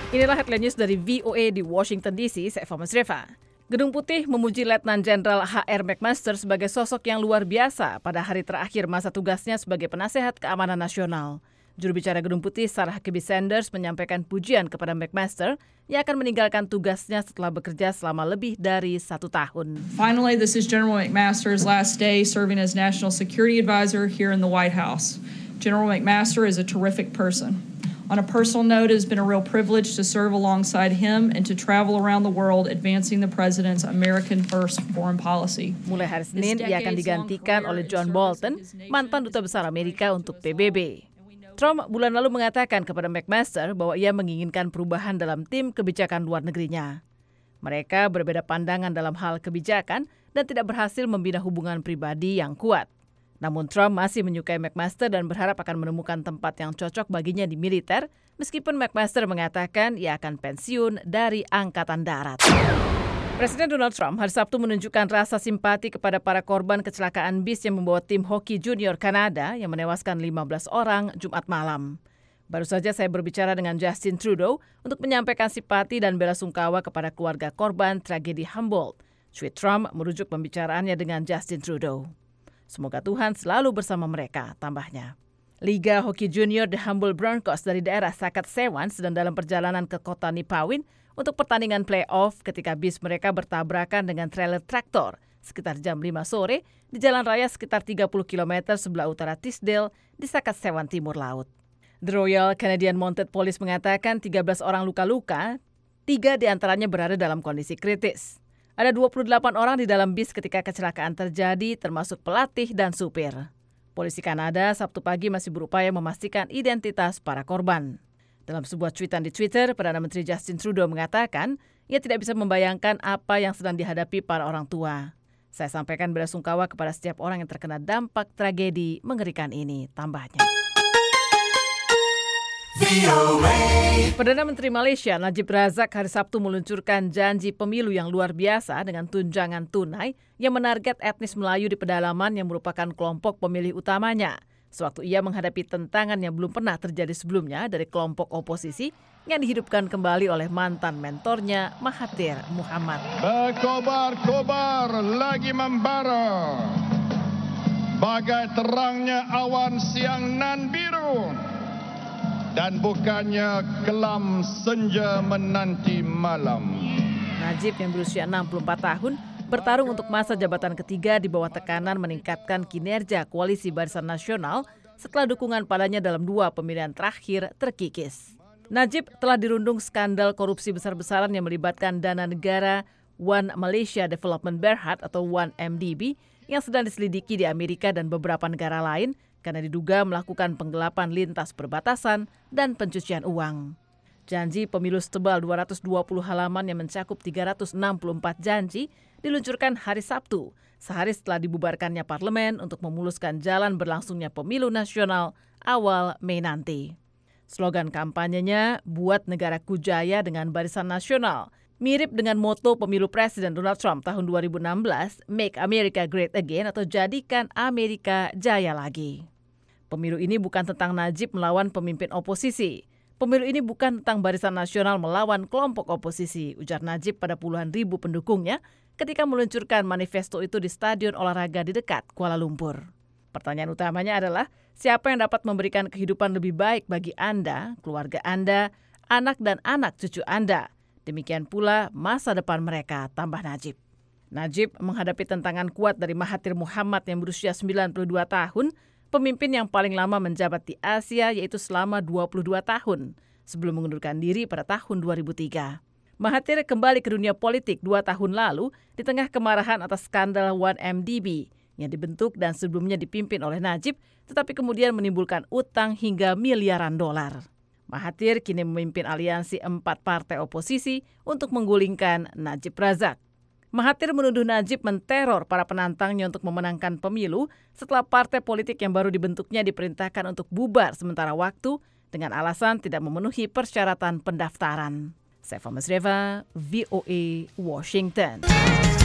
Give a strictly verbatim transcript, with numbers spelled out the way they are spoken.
Inilah headline news dari V O A di Washington D C, saya Eva Masreva. Gedung Putih memuji Letnan Jenderal H R McMaster sebagai sosok yang luar biasa pada hari terakhir masa tugasnya sebagai penasehat keamanan nasional. Juru bicara Gedung Putih Sarah Huckabee Sanders menyampaikan pujian kepada McMaster yang akan meninggalkan tugasnya setelah bekerja selama lebih dari satu tahun. Finally, this is General McMaster's last day serving as National Security Advisor here in the White House. General McMaster is a terrific person. On a personal note, it has been a real privilege to serve alongside him and to travel around the world advancing the President's American First foreign policy. Mulai hari Senin, ia akan digantikan oleh John Bolton, mantan Duta Besar Amerika untuk P B B. Trump bulan lalu mengatakan kepada McMaster bahwa ia menginginkan perubahan dalam tim kebijakan luar negerinya. Mereka berbeda pandangan dalam hal kebijakan dan tidak berhasil membina hubungan pribadi yang kuat. Namun Trump masih menyukai McMaster dan berharap akan menemukan tempat yang cocok baginya di militer, meskipun McMaster mengatakan ia akan pensiun dari Angkatan Darat. Presiden Donald Trump hari Sabtu menunjukkan rasa simpati kepada para korban kecelakaan bis yang membawa tim hoki junior Kanada yang menewaskan lima belas orang Jumat malam. Baru saja saya berbicara dengan Justin Trudeau untuk menyampaikan simpati dan bela sungkawa kepada keluarga korban tragedi Humboldt. Tweet Trump merujuk pembicaraannya dengan Justin Trudeau. Semoga Tuhan selalu bersama mereka, tambahnya. Liga Hoki Junior The Humboldt Broncos dari daerah Saskatchewan sedang dalam perjalanan ke kota Nipawin untuk pertandingan play-off ketika bis mereka bertabrakan dengan trailer traktor sekitar jam lima sore di jalan raya sekitar tiga puluh kilometer sebelah utara Tisdale di Saskatchewan Timur Laut. The Royal Canadian Mounted Police mengatakan tiga belas orang luka-luka, tiga diantaranya berada dalam kondisi kritis. Ada dua puluh delapan orang di dalam bis ketika kecelakaan terjadi, termasuk pelatih dan supir. Polisi Kanada Sabtu pagi masih berupaya memastikan identitas para korban. Dalam sebuah cuitan di Twitter, Perdana Menteri Justin Trudeau mengatakan ia tidak bisa membayangkan apa yang sedang dihadapi para orang tua. Saya sampaikan bela sungkawa kepada setiap orang yang terkena dampak tragedi mengerikan ini, tambahnya. Perdana Menteri Malaysia Najib Razak hari Sabtu meluncurkan janji pemilu yang luar biasa dengan tunjangan tunai yang menarget etnis Melayu di pedalaman yang merupakan kelompok pemilih utamanya. Sewaktu ia menghadapi tentangan yang belum pernah terjadi sebelumnya dari kelompok oposisi yang dihidupkan kembali oleh mantan mentornya Mahathir Muhammad. Berkobar-kobar lagi membara, bagai terangnya awan siang nan biru. Dan bukannya kelam senja menanti malam. Najib yang berusia enam puluh empat tahun bertarung untuk masa jabatan ketiga di bawah tekanan meningkatkan kinerja Koalisi Barisan Nasional setelah dukungan padanya dalam dua pemilihan terakhir terkikis. Najib telah dirundung skandal korupsi besar-besaran yang melibatkan dana negara One Malaysia Development Berhad atau one M D B yang sedang diselidiki di Amerika dan beberapa negara lain karena diduga melakukan penggelapan lintas perbatasan dan pencucian uang. Janji pemilu setebal dua ratus dua puluh halaman yang mencakup tiga ratus enam puluh empat janji diluncurkan hari Sabtu, sehari setelah dibubarkannya parlemen untuk memuluskan jalan berlangsungnya pemilu nasional awal Mei nanti. Slogan kampanyenya, buat negaraku jaya dengan barisan nasional, mirip dengan moto pemilu Presiden Donald Trump tahun dua ribu enam belas, Make America Great Again atau jadikan Amerika jaya lagi. Pemilu ini bukan tentang Najib melawan pemimpin oposisi. Pemilu ini bukan tentang barisan nasional melawan kelompok oposisi, ujar Najib pada puluhan ribu pendukungnya ketika meluncurkan manifesto itu di stadion olahraga di dekat Kuala Lumpur. Pertanyaan utamanya adalah, siapa yang dapat memberikan kehidupan lebih baik bagi Anda, keluarga Anda, anak dan anak cucu Anda? Demikian pula masa depan mereka, tambah Najib. Najib menghadapi tantangan kuat dari Mahathir Muhammad yang berusia sembilan puluh dua tahun, pemimpin yang paling lama menjabat di Asia yaitu selama dua puluh dua tahun, sebelum mengundurkan diri pada tahun dua ribu tiga. Mahathir kembali ke dunia politik dua tahun lalu di tengah kemarahan atas skandal one M D B yang dibentuk dan sebelumnya dipimpin oleh Najib, tetapi kemudian menimbulkan utang hingga miliaran dolar. Mahathir kini memimpin aliansi empat partai oposisi untuk menggulingkan Najib Razak. Mahathir menuduh Najib menteror para penantangnya untuk memenangkan pemilu setelah partai politik yang baru dibentuknya diperintahkan untuk bubar sementara waktu dengan alasan tidak memenuhi persyaratan pendaftaran. Saya Eva Masreva, V O A, Washington.